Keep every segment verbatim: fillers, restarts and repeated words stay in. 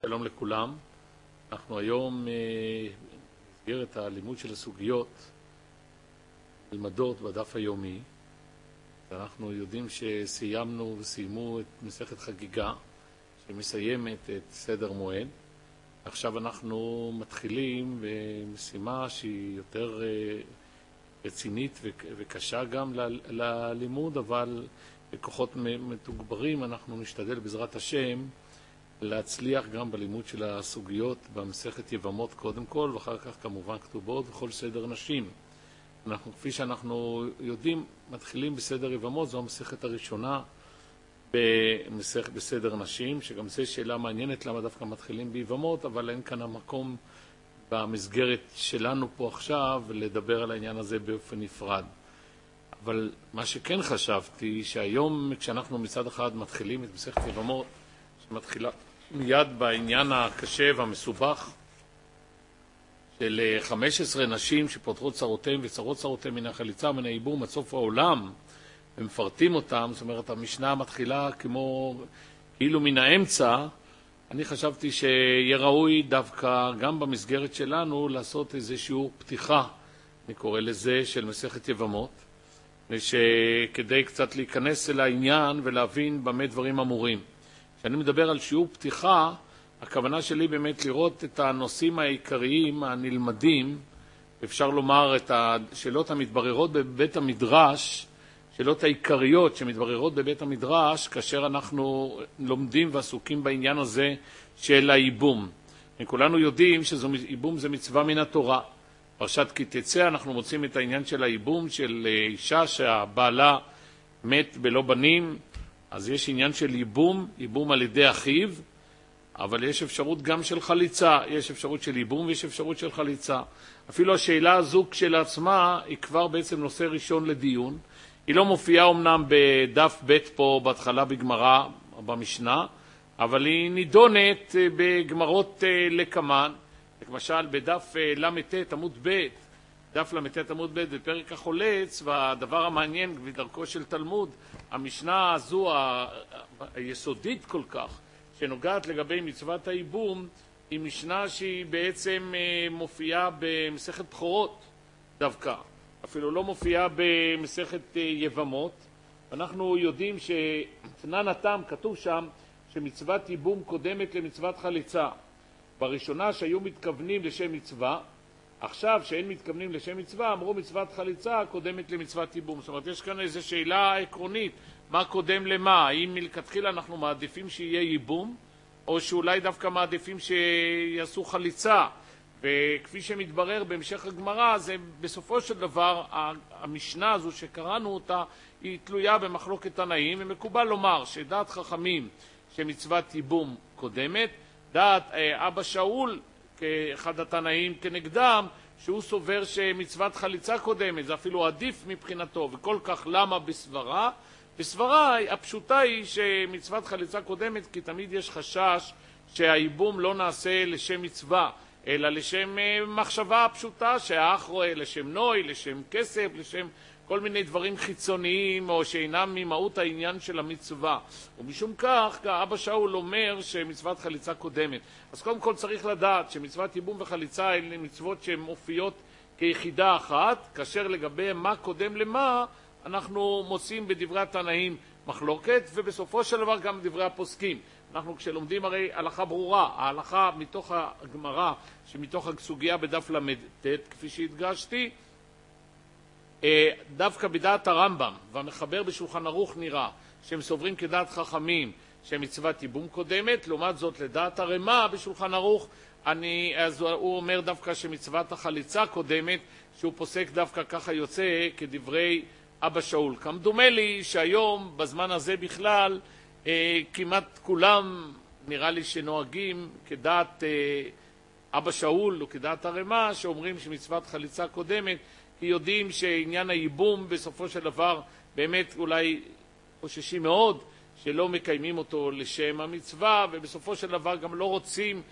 שלום לכולם. אנחנו היום במסגרת הלימוד של הסוגיות נלמדות בדף היומי. אנחנו יודעים שסיימנו וסיימו את מסכת חגיגה שמסיימת את סדר מועד. עכשיו אנחנו מתחילים במשימה שהיא יותר רצינית וקשה גם ללימוד, אבל בכוחות מתוגברים אנחנו נשתדל בעזרת השם להצליח גם בלימוד של הסוגיות במסכת יבמות קודם כל, ואחר כך כמובן כתובות וכל סדר נשים. אנחנו, כפי שאנחנו יודעים, מתחילים בסדר יבמות, זו המסכת הראשונה במסכת בסדר נשים, שגם זו שאלה מעניינת למה דווקא מתחילים ביבמות, אבל אין כאן המקום במסגרת שלנו פה עכשיו לדבר על העניין הזה באופן נפרד. אבל מה שכן חשבתי, שהיום כשאנחנו מצד אחד מתחילים את מסכת יבמות, שמתחילה מיד בעניין הקשה והמסובך של חמש עשרה נשים שפותרות צרותיהם וצרות צרותיהם מן החליצה מן הייבום עד סוף העולם, ומפרטים אותם, זאת אומרת המשנה מתחילה כמו כאילו מן האמצע. אני חשבתי שיהיה ראוי דווקא גם במסגרת שלנו לעשות איזה שיעור פתיחה, אני קורא לזה, של מסכת יבמות, כדי קצת להיכנס אל העניין ולהבין במה דברים אמורים. כשאני מדבר על שיעור פתיחה, הכוונה שלי באמת לראות את הנושאים העיקריים הנלמדים, אפשר לומר את השאלות המתבררות בבית המדרש, שאלות העיקריות שמתבררות בבית המדרש, כאשר אנחנו לומדים ועסוקים בעניין הזה של הייבום. כולנו יודעים שייבום זה מצווה מן התורה. פרשת כי תצא אנחנו מוצאים את העניין של הייבום, של אישה שהבעלה מת בלא בנים, אז יש עניין של ייבום, ייבום על ידי אחיו, אבל יש אפשרות גם של חליצה, יש אפשרות של ייבום ויש אפשרות של חליצה. אפילו השאלה הזו כשלעצמה היא כבר בעצם נושא ראשון לדיון. היא לא מופיעה אמנם בדף ב' פה בהתחלה בגמרא במשנה, אבל היא נידונת בגמרות לקמן. למשל בדף למ"ט עמוד ב', דף למ"ט עמוד ב' בפרק החולץ, והדבר המעניין בדרכו של תלמוד, המשנה הזו היסודית כל כך שנוגעת לגבי מצוות הייבום, היא משנה שהיא בעצם מופיעה במסכת בכורות דווקא, אפילו לא מופיעה במסכת יבמות. אנחנו יודעים שתנן התם כתוב שם שמצוות ייבום קודמת למצוות חליצה. בראשונה שהיו מתכוונים לשם מצווה, עכשיו שאין מתכוונים לשם מצווה, אמרו מצוות חליצה קודמת למצוות ייבום. זאת אומרת, יש כאן איזו שאלה עקרונית, מה קודם למה? האם מלכתחילה אנחנו מעדיפים שיהיה ייבום, או שאולי דווקא מעדיפים שיעשו חליצה? וכפי שמתברר בהמשך הגמרא, זה בסופו של דבר, המשנה הזו שקראנו אותה, היא תלויה במחלוקת תנאים, ומקובל לומר שדעת חכמים שמצוות ייבום קודמת, דעת אבא שאול, כאחד התנאים כנגדם, שהוא סובר שמצוות חליצה קודמת, זה אפילו עדיף מבחינתו, וכל כך למה בסברה? בסברה הפשוטה היא שמצוות חליצה קודמת, כי תמיד יש חשש שהייבום לא נעשה לשם מצווה, אלא לשם מחשבה פשוטה, שהאח רואה לשם נוי, לשם כסף, לשם כל מיני דברים חיצוניים, או שאינם ממהות העניין של המצווה. ומשום כך, אבא שאול אומר שמצוות חליצה קודמת. אז קודם כל צריך לדעת שמצוות ייבום וחליצה הן מצוות שהן מופיעות כיחידה אחת, כאשר לגבי מה קודם למה, אנחנו מוצאים בדברי התנאים מחלוקת, ובסופו של דבר גם בדברי הפוסקים. אנחנו כשלומדים הרי הלכה ברורה, ההלכה מתוך הגמרא, שמתוך הסוגיה בדף למ"ט, כפי שהדגשתי, דווקא בדעת הרמב"ם והמחבר בשולחן ערוך נראה שהם סוברים כדעת חכמים שמצוות ייבום קודמת, לעומת זאת לדעת הרמ"א בשולחן ערוך, אני, אז הוא אומר דווקא שמצוות החליצה קודמת, שהוא פוסק דווקא ככה יוצא כדברי אבא שאול. כמדומה לי שהיום בזמן הזה בכלל אה, כמעט כולם נראה לי שנוהגים כדעת אה, אבא שאול או כדעת הרמ"א, שאומרים שמצוות חליצה קודמת, כי יודעים שעניין הייבום בסופו של דבר באמת אולי חוששים מאוד שלא מקיימים אותו לשם המצווה, ובסופו של דבר גם לא רוצים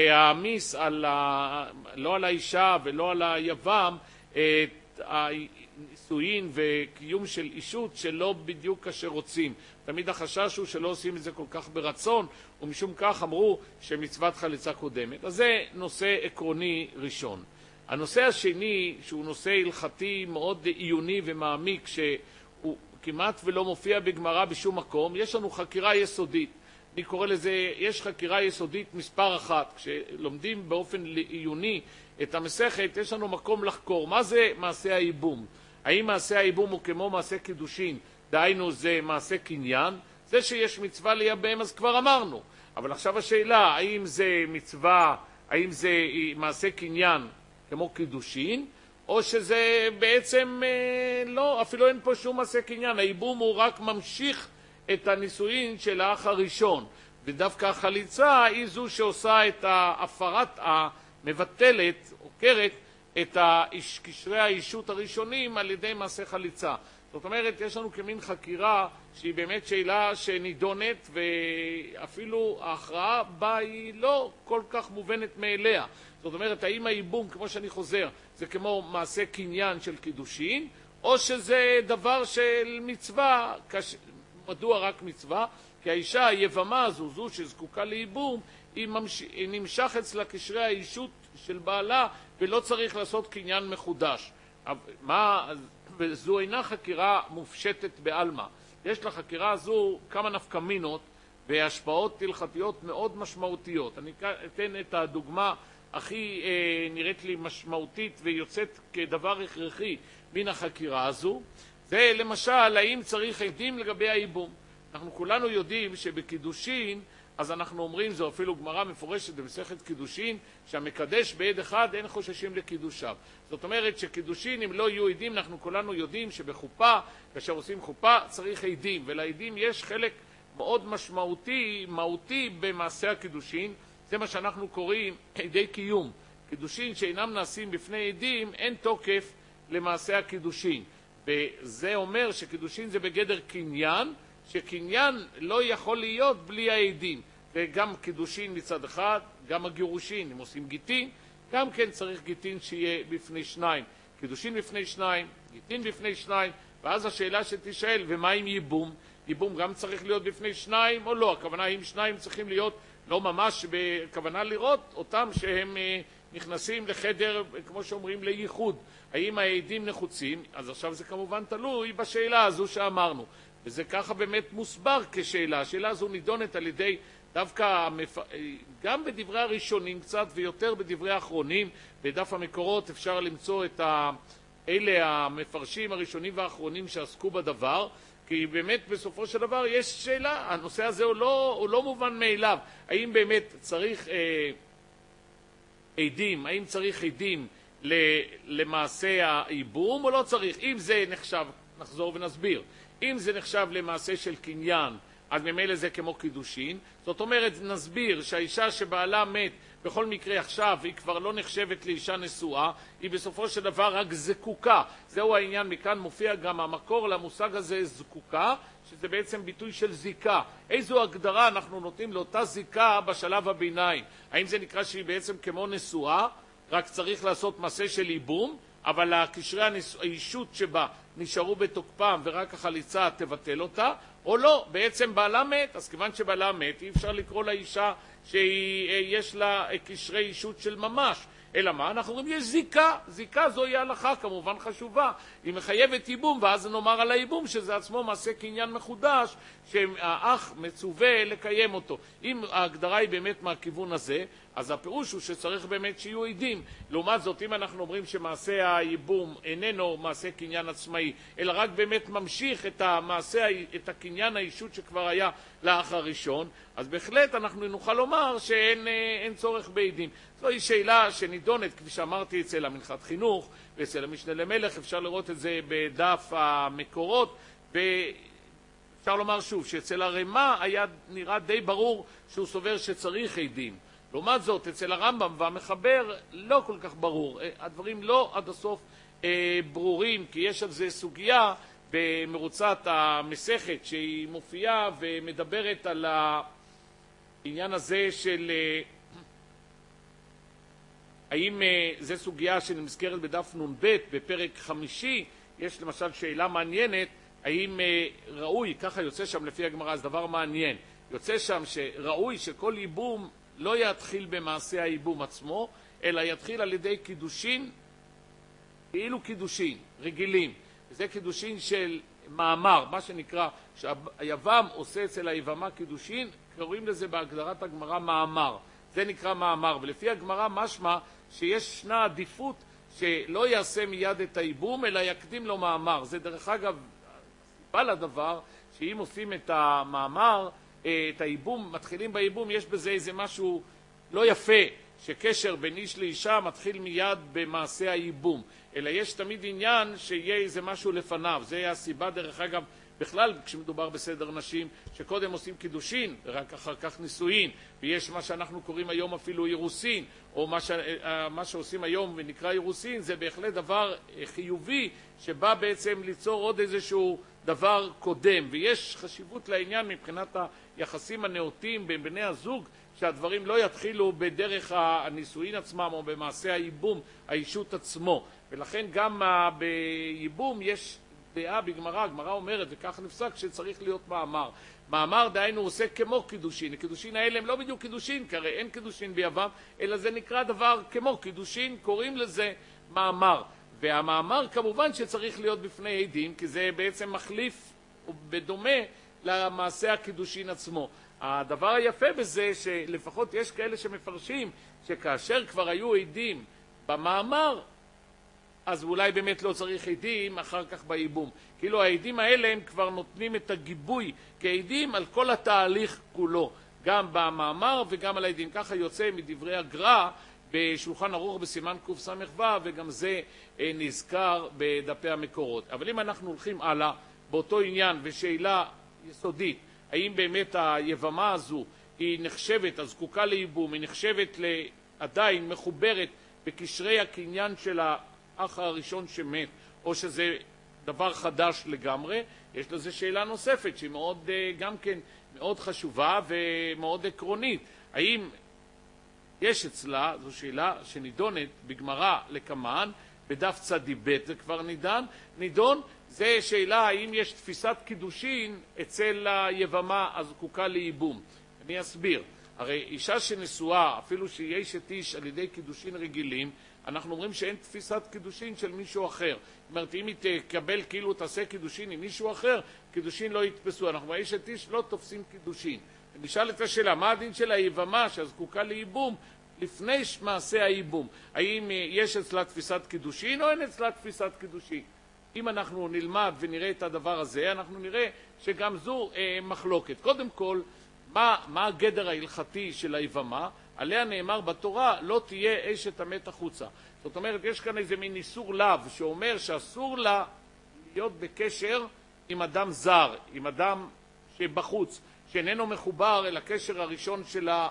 להעמיס על ה... לא על האישה ולא על היבם את נישואין וקיום של אישות שלא בדיוק כאשר רוצים. תמיד החשש הוא שלא עושים את זה כל כך ברצון, ומשום כך אמרו שמצוות חליצה קודמת. אז זה נושא עקרוני ראשון. הנושא השני, שהוא נושא הלכתי מאוד עיוני ומעמיק, שהוא כמעט ולא מופיע בגמרא בשום מקום, יש לנו חקירה יסודית. אני קורא לזה, יש חקירה יסודית מספר אחת. כשלומדים באופן עיוני את המסכת, יש לנו מקום לחקור. מה זה מעשה הייבום? האם מעשה הייבום הוא כמו מעשה קידושין? דהיינו זה מעשה קניין? זה שיש מצווה לייבם אז כבר אמרנו. אבל עכשיו השאלה, האם זה מצווה, האם זה מעשה קניין כמו קידושין? או שזה בעצם אה, לא, אפילו אין פה שום מעשה קניין. הייבום הוא רק ממשיך את הנישואין של האח הראשון. ודווקא החליצה היא זו שעושה את ההפרת המבטלת, עוקרת, את קשרי האישות הראשונים על ידי מעשה חליצה. זאת אומרת, יש לנו כמין חקירה שהיא באמת שאלה שנידונת, ואפילו ההכרעה בה היא לא כל כך מובנת מאליה. זאת אומרת, האם הייבום, כמו שאני חוזר, זה כמו מעשה קניין של קידושין, או שזה דבר של מצווה, כש... מדוע רק מצווה? כי האישה היבמה הזו, זו שזקוקה לייבום, היא, ממש... היא נמשך אצלה קשרי האישות של בעלה, ולא צריך לעשות קניין מחודש. מה... וזו אינה חקירה מופשטת בעלמא. יש לחקירה הזו כמה נפקמינות והשפעות הלכתיות מאוד משמעותיות. אני אתן את הדוגמה הכי אה, נראית לי משמעותית ויוצאת כדבר הכרחי מן החקירה הזו. זה למשל, האם צריך עדים לגבי הייבום. אנחנו כולנו יודעים שבקידושין, אז אנחנו אומרים, זו אפילו גמרא מפורשת במסכת קידושין, שהמקדש בעד אחד אין חוששים לקידושיו. זאת אומרת שקידושין, אם לא יהיו עדים, אנחנו כולנו יודעים שבחופה, כאשר עושים חופה, צריך עדים, ולעדים יש חלק מאוד משמעותי, מהותי במעשה הקידושין. זה מה שאנחנו קוראים עדי קיום. קידושין שאינם נעשים בפני עדים, אין תוקף למעשה הקידושין. וזה אומר שקידושין זה בגדר קניין, שקניין לא יכול להיות בלי העדים. וגם קידושין מצד אחד, גם הגירושין, אם עושים גיטין, גם כן צריך גיטין שיהיה בפני שניים. קידושין בפני שניים, גיטין בפני שניים, ואז השאלה שתשאל, ומה עם ייבום? ייבום גם צריך להיות בפני שניים או לא? הכוונה אם שניים צריכים להיות לא ממש בכוונה לראות אותם שהם נכנסים לחדר, כמו שאומרים, לייחוד. האם העדים נחוצים? אז עכשיו זה כמובן תלוי בשאלה הזו שאמרנו. וזה ככה באמת מוסבר כשאלה. השאלה הזו נידונת על ידי דווקא, המפ... גם בדברי הראשונים קצת ויותר בדברי האחרונים, בדף המקורות אפשר למצוא את ה... אלה המפרשים הראשונים והאחרונים שעסקו בדבר, כי באמת בסופו של דבר יש שאלה, הנושא הזה הוא לא, הוא לא מובן מאליו. האם באמת צריך אה, עדים, האם צריך עדים למעשה הייבום או לא צריך? אם זה נחשב, נחזור ונסביר, אם זה נחשב למעשה של קניין, אז ממילא זה כמו קידושין. זאת אומרת, נסביר שהאישה שבעלה מת, בכל מקרה עכשיו היא כבר לא נחשבת לאישה נשואה, היא בסופו של דבר רק זקוקה. זהו העניין, מכאן מופיע גם המקור למושג הזה זקוקה, שזה בעצם ביטוי של זיקה. איזו הגדרה אנחנו נותנים לאותה זיקה בשלב הביניים? האם זה נקרא שהיא בעצם כמו נשואה, רק צריך לעשות מעשה של ייבום, אבל הקשרי האישות שבה נשארו בתוקפם ורק החליצה תבטל אותה, או לא, בעצם בעלה מת, אז כיוון שבעלה מת, אי אפשר לקרוא לאישה שיש לה קשרי אישות של ממש. אלא מה? אנחנו אומרים, יש זיקה, זיקה זוהי ההלכה, כמובן חשובה, היא מחייבת ייבום, ואז נאמר על הייבום שזה עצמו מעשה קניין מחודש, שהאח מצווה לקיים אותו. אם ההגדרה היא באמת מהכיוון הזה, אז הפירוש הוא שצריך באמת שיהיו עדים. לעומת זאת, אם אנחנו אומרים שמעשה הייבום איננו מעשה קניין עצמאי, אלא רק באמת ממשיך את המעשה, את הקניין האישות שכבר היה לאח הראשון, אז בהחלט אנחנו נוכל לומר שאין אין צורך בעדים. זוהי שאלה שנידונת, כפי שאמרתי, אצל המנחת חינוך ואצל המשנה למלך, אפשר לראות את זה בדף המקורות, ואפשר לומר שוב שאצל הרמ"א היה נראה די ברור שהוא סובר שצריך עדים. לעומת זאת, אצל הרמב"ם והמחבר לא כל כך ברור. הדברים לא עד הסוף אה, ברורים, כי יש על זה סוגיה במרוצת המסכת שהיא מופיעה ומדברת על העניין הזה של אה, האם אה, זו סוגיה שנזכרת בדף נ"ב בפרק חמישי, יש למשל שאלה מעניינת, האם אה, ראוי, ככה יוצא שם לפי הגמרא, זה דבר מעניין, יוצא שם שראוי שכל ייבום לא יתחיל במעשה הייבום עצמו, אלא יתחיל על ידי קידושין, כאילו קידושין, רגילים. וזה קידושין של מאמר, מה שנקרא, שהיבם עושה אצל היבמה קידושין, קוראים לזה בהגדרת הגמרא מאמר. זה נקרא מאמר, ולפי הגמרא משמע שיש שנה עדיפות שלא יעשה מיד את הייבום, אלא יקדים לו מאמר. זה דרך אגב, הסיבה לדבר, שאם עושים את המאמר, את הייבום, מתחילים בייבום, יש בזה איזה משהו לא יפה, שקשר בין איש לאישה מתחיל מיד במעשה הייבום, אלא יש תמיד עניין שיהיה איזה משהו לפניו. זה הסיבה דרך אגב, בכלל כשמדובר בסדר נשים, שקודם עושים קידושין, ורק אחר כך נישואין, ויש מה שאנחנו קוראים היום אפילו אירוסין, או מה, ש... מה שעושים היום ונקרא אירוסין, זה בהחלט דבר חיובי, שבא בעצם ליצור עוד איזשהו דבר קודם, ויש חשיבות לעניין מבחינת היחסים הנאותים בין בני הזוג, שהדברים לא יתחילו בדרך הנישואין עצמם או במעשה הייבום, האישות עצמו. ולכן גם בייבום יש דעה בגמרא, הגמרא אומרת, וכך נפסק, שצריך להיות מאמר. מאמר דהיינו עושה כמו קידושין. הקידושין האלה הם לא בדיוק קידושין, כי הרי אין קידושין ביוון, אלא זה נקרא דבר כמו קידושין, קוראים לזה מאמר. והמאמר כמובן שצריך להיות בפני עדים, כי זה בעצם מחליף בדומה למעשה הקידושין עצמו. הדבר היפה בזה שלפחות יש כאלה שמפרשים שכאשר כבר היו עדים במאמר, אז אולי באמת לא צריך עדים אחר כך בייבום. כאילו העדים האלה הם כבר נותנים את הגיבוי כעדים על כל התהליך כולו, גם במאמר וגם על העדים. ככה יוצא מדברי הגר"א בשולחן ערוך בסימן קס"ו, וגם זה נזכר בדפי המקורות. אבל אם אנחנו הולכים הלאה באותו עניין ושאלה יסודית, האם באמת היבמה הזו היא נחשבת, הזקוקה לייבום, היא נחשבת עדיין מחוברת בקשרי הקניין של האח הראשון שמת, או שזה דבר חדש לגמרי? יש לזה שאלה נוספת שהיא מאוד, גם כן מאוד חשובה ומאוד עקרונית. האם יש אצלה, זו שאלה שנידונת בגמרא לקמן, בדף צדי ב' זה כבר נידון, נידון, זה שאלה האם יש תפיסת קידושין אצל היבמה הזקוקה לייבום. אני אסביר. הרי אישה שנשואה, אפילו שהיא אשת איש על ידי קידושין רגילים, אנחנו אומרים שאין תפיסת קידושין של מישהו אחר. זאת אומרת, אם היא תקבל כאילו תעשה קידושין עם מישהו אחר, קידושין לא יתפסו. אנחנו באשת איש לא תופסים קידושין. נשאל את השאלה, מה הדין של היבמה שהזקוקה לייבום לפני מעשה הייבום? האם יש אצלה תפיסת קידושין או אין אצלה תפיסת קידושין? אם אנחנו נלמד ונראה את הדבר הזה, אנחנו נראה שגם זו אה, מחלוקת. קודם כל, מה, מה הגדר ההלכתי של היבמה? עליה נאמר בתורה, לא תהיה אשת המת החוצה. זאת אומרת, יש כאן איזה מין איסור לאו, שאומר שאסור לה להיות בקשר עם אדם זר, עם אדם שבחוץ, שאיננו מחובר אל הקשר הראשון שלה,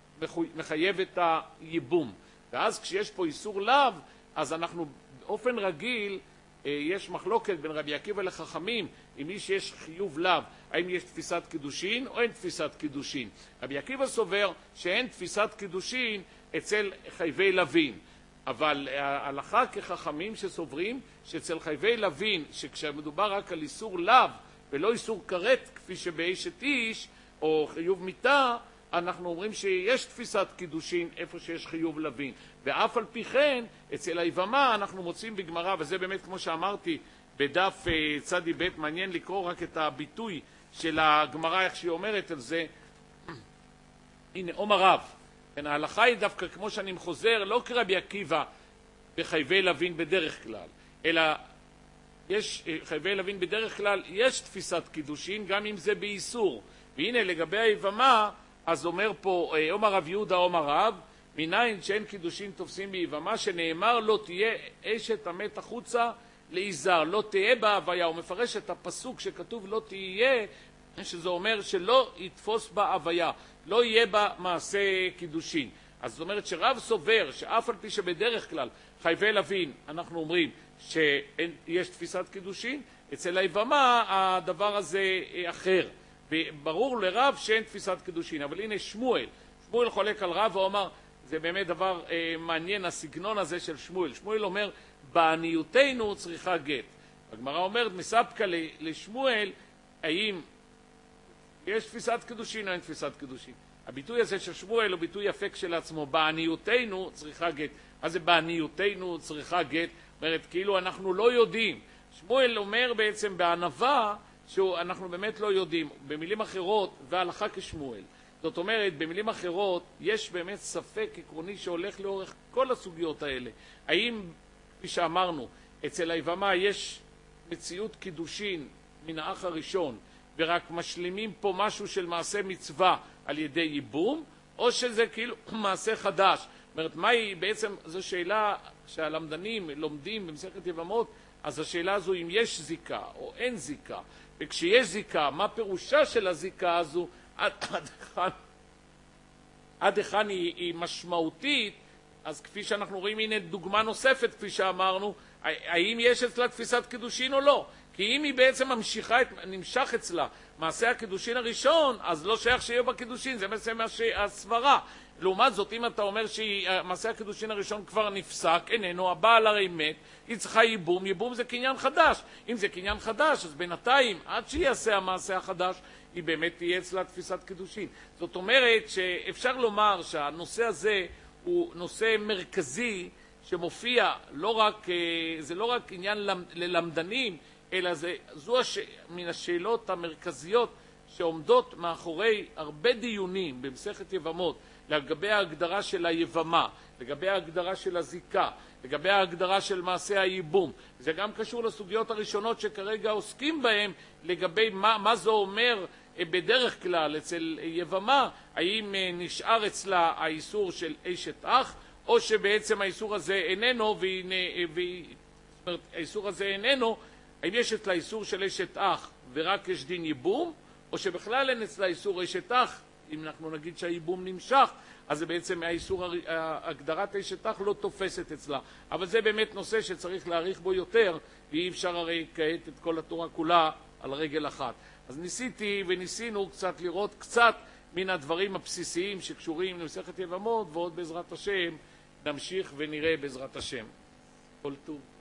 מחייב את הייבום. ואז כשיש פה איסור לאו, אז אנחנו באופן רגיל, יש מחלוקת בין רבי עקיבא לחכמים, עם מי שיש חיוב לאו, האם יש תפיסת קידושין או אין תפיסת קידושין. רבי עקיבא סובר שאין תפיסת קידושין אצל חייבי לוין, אבל ההלכה כחכמים שסוברים שאצל חייבי לוין, שכשמדובר רק על איסור לאו ולא איסור כרת כפי שבאשת איש או חיוב מיתה, אנחנו אומרים שיש תפיסת קידושין איפה שיש חיוב לוין. ואף על פי כן, אצל היבמה אנחנו מוצאים בגמרא, וזה באמת כמו שאמרתי בדף צדי ב', מעניין לקרוא רק את הביטוי של הגמרא, איך שהיא אומרת על זה. הנה, אומר רב, כן, ההלכה היא דווקא כמו שאני חוזר, לא כרבי עקיבא בחייבי לוין בדרך כלל, אלא יש חייבי לוין בדרך כלל, יש תפיסת קידושין גם אם זה באיסור. והנה לגבי היבמה, אז אומר פה, אומר רב יהודה, אומר רב, מניין שאין קידושין תופסים ביבמה, שנאמר לא תהיה אשת המת החוצה להיזהר, לא תהיה בהוויה. הוא מפרש את הפסוק שכתוב לא תהיה, שזה אומר שלא יתפוס בה הוויה, לא יהיה בה מעשה קידושין. אז זאת אומרת שרב סובר שאף על פי שבדרך כלל חייבי לוין אנחנו אומרים שיש תפיסת קידושין, אצל היבמה הדבר הזה אחר. וברור לרב שאין תפיסת קידושין. אבל הנה שמואל, שמואל חולק על רב ואומר, זה באמת דבר אה, מעניין הסגנון הזה של שמואל. שמואל אומר, בעניותנו צריכה גט. הגמרא אומרת, מספקא לשמואל, האם יש תפיסת קידושין או אין תפיסת קידושין. הביטוי הזה של שמואל הוא ביטוי יפה כשלעצמו, בעניותנו צריכה גט. מה זה בעניותנו צריכה גט? זאת אומרת, כאילו אנחנו לא יודעים. שמואל אומר בעצם בענווה שאנחנו באמת לא יודעים. במילים אחרות, והלכה כשמואל. זאת אומרת, במילים אחרות, יש באמת ספק עקרוני שהולך לאורך כל הסוגיות האלה. האם, כפי שאמרנו, אצל היבמה יש מציאות קידושין מן האח הראשון, ורק משלימים פה משהו של מעשה מצווה על ידי ייבום, או שזה כאילו מעשה חדש. זאת אומרת, מהי בעצם, זו שאלה שהלמדנים לומדים במסכת יבמות, אז השאלה הזו אם יש זיקה או אין זיקה. וכשיש זיקה, מה פירושה של הזיקה הזו, עד, עד היכן, עד היכן היא, היא משמעותית, אז כפי שאנחנו רואים, הנה דוגמה נוספת, כפי שאמרנו, האם יש אצלה תפיסת קידושין או לא? כי אם היא בעצם ממשיכה, את, נמשך אצלה מעשה הקידושין הראשון, אז לא שייך שיהיה בקידושין, זה בעצם הסברה. לעומת זאת, אם אתה אומר שמעשה הקידושין הראשון כבר נפסק, איננו, הבעל הרי מת, היא צריכה ייבום, ייבום זה קניין חדש. אם זה קניין חדש, אז בינתיים, עד שיעשה המעשה החדש, היא באמת תהיה אצלה תפיסת קידושין. זאת אומרת שאפשר לומר שהנושא הזה הוא נושא מרכזי שמופיע, לא רק, זה לא רק עניין ללמדנים, אלא זה, זו הש... מן השאלות המרכזיות שעומדות מאחורי הרבה דיונים במסכת יבמות, לגבי ההגדרה של היבמה, לגבי ההגדרה של הזיקה, לגבי ההגדרה של מעשה הייבום. זה גם קשור לסוגיות הראשונות שכרגע עוסקים בהן, לגבי מה, מה זה אומר בדרך כלל אצל יבמה, האם נשאר אצלה האיסור של אשת אח, או שבעצם האיסור הזה איננו, והנה, והיא, זאת אומרת, האיסור הזה איננו, האם יש אצלה איסור של אשת אח ורק יש דין ייבום, או שבכלל אין אצלה איסור אשת אח, אם אנחנו נגיד שהייבום נמשך, אז זה בעצם האיסור, הגדרת אשת אח לא תופסת אצלה. אבל זה באמת נושא שצריך להאריך בו יותר, ואי אפשר הרי כעת את כל התורה כולה על רגל אחת. אז ניסיתי וניסינו קצת לראות קצת מן הדברים הבסיסיים שקשורים למסכת יבמות, ועוד בעזרת השם נמשיך ונראה בעזרת השם. כל טוב.